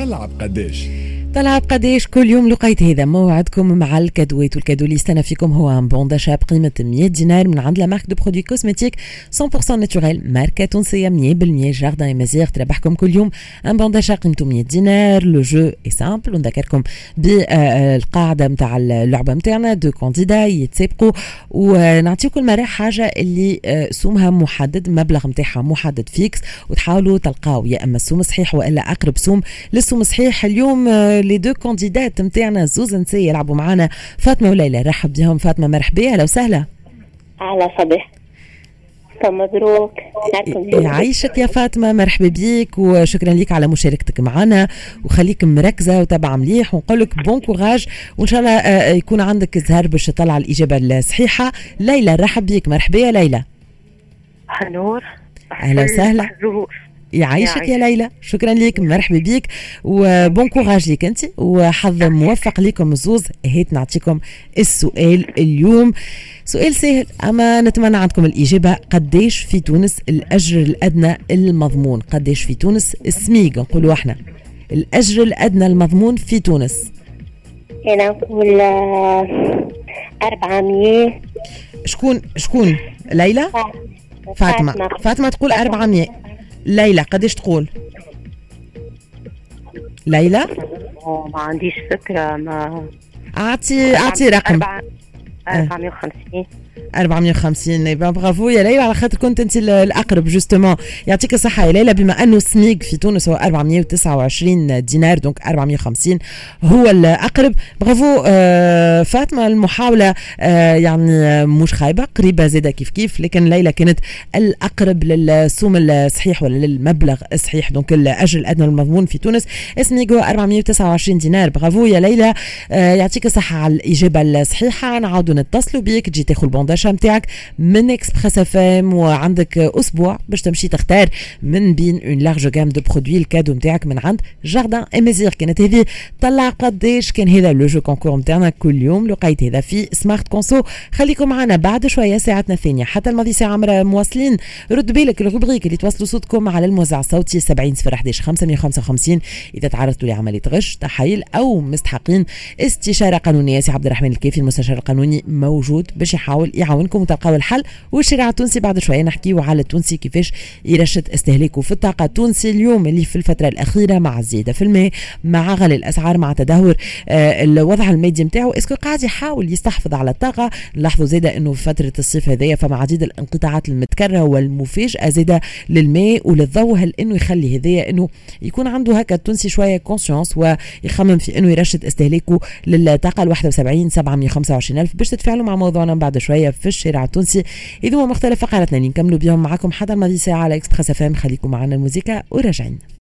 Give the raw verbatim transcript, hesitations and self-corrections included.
طلع بقداش طلع بقداش كل يوم لقيت هذا موعدكم مع الكادوات، والكادو اللي استنى فيكم هو ان بون داشا بقيمة مية دينار من عند لا مارك دو برودوي كوزميتيك مية بالمية ناتوريل ماركة تونسية مية بالمية جاردن امازيغ. تربحكم كل يوم ان بون داشا قيمته مية دينار. لو جو اي سامبل، ونذكركم بالقاعدة متاع اللعبة متاعنا، دو كانديدا يتسابقوا ونعطيكم المرة حاجة اللي سومها محدد، مبلغ متاعها محدد فيكس، وتحاولوا تلقاو يا اما السوم صحيح والا اقرب سوم للسوم صحيح. اليوم لي دو كانديدات متاعنا زوز نساء يلعبوا معنا، فاطمه وليلى. رحب بهم. فاطمه مرحبا، اهلا وسهلا. اهلا صباح، مبروك. يعيشك يا فاطمه، مرحبا بيك وشكرا لك على مشاركتك معنا، وخليك مركزه وتابع مليح، ونقول لك بون كوراج وان شاء الله يكون عندك زهر باش تطلع الاجابه الصحيحه. ليلى رحب بيك، مرحبا يا ليلى. نور، اهلا وسهلا. يعيشك يا ليلى، شكرا لك، مرحبا بيك وبون كوراج ليك انت، وحظ موفق لكم الزوز. هيت نعطيكم السؤال اليوم، سؤال سهل اما نتمنى عندكم الاجابه. قديش في تونس الاجر الادنى المضمون؟ قديش في تونس السميق نقولوا احنا الاجر الادنى المضمون في تونس؟ انا نقول أربعمية. شكون شكون ليلى؟ فاطمه. فاطمه, فاطمة تقول أربعمية. ليلى قديش تقول؟ ليلى ما عنديش فكرة. ما اعطي اعطي رقم. أربعمية وخمسين. أربعمية وخمسين. برافو يا ليلى، على خاطر كنت انت الاقرب جوستومون. يعطيك الصحه يا ليلى. بما انه السميق في تونس هو أربعمية وتسعة وعشرين دينار، دونك أربعمية وخمسين هو الاقرب. برافو آه فاطمه، المحاوله آه يعني مش خايبه، قريبه زاده كيف كيف، لكن ليلى كانت الاقرب للسوم الصحيح ولا للمبلغ الصحيح. دونك الاجر الادنى المضمون في تونس السميق هو أربعمية وتسعة وعشرين دينار. برافو يا ليلى، آه يعطيك الصحه على الاجابه الصحيحه. نعاودوا نتصلوا بيك، تجي تاخذ البونداشا نتاعك من اكسبريس اف ام، وعندك اسبوع باش تمشي تختار من بين اون لارج جام دو برودوي الكادو نتاعك من عند جاردن امازيغ. كانت هذه طلع قداش، كان هذا لو جو كونكور نتاعنا كل يوم لقيت هذا في سمارت كونسو. خليكم معنا بعد شويه، ساعتنا الثانيه حتى الماضي ساعه مواصلين. رد بالك الروبريك اللي توصلوا صوتكم على الموزع الصوتي سبعين صفر أحد عشر خمسمية وخمسة وخمسين اذا تعرضتوا لعمليه غش، تحايل او مستحقين استشاره قانونيه. سي عبد الرحمن الكافي المستشار القانوني موجود باش يحاول يعاونكم وتلقاو الحل. والشارع التونسي بعد شويه نحكيو على التونسي كيفاش يرشد استهلاكه في الطاقه التونسي اليوم اللي في الفتره الاخيره مع الزياده في الماء، مع غلاء الاسعار، مع تدهور آه الوضع المادي نتاعو. اسكو قاعد يحاول يستحفظ على الطاقه؟ نلاحظوا زاده انه في فتره الصيف هذيا فما عديد الانقطاعات المتكرره والمفاجاه زاده للماء وللضوء. هل انه يخلي هذيا انه يكون عنده هكا التونسي شويه كونسيونس ويخمم في انه يرشد استهلاكه للطاقه ال واحد وسبعين سبعمية وخمسة وعشرين ألف؟ باش تتفاعلوا مع موضوعنا بعد شويه في الشارع التونسي. إذا هو مختلف فقراتنا اللي نكملوا بهم معكم حتى الماضي ساعة على إكسبريس اف ام. خليكم معنا الموسيقى وراجعين.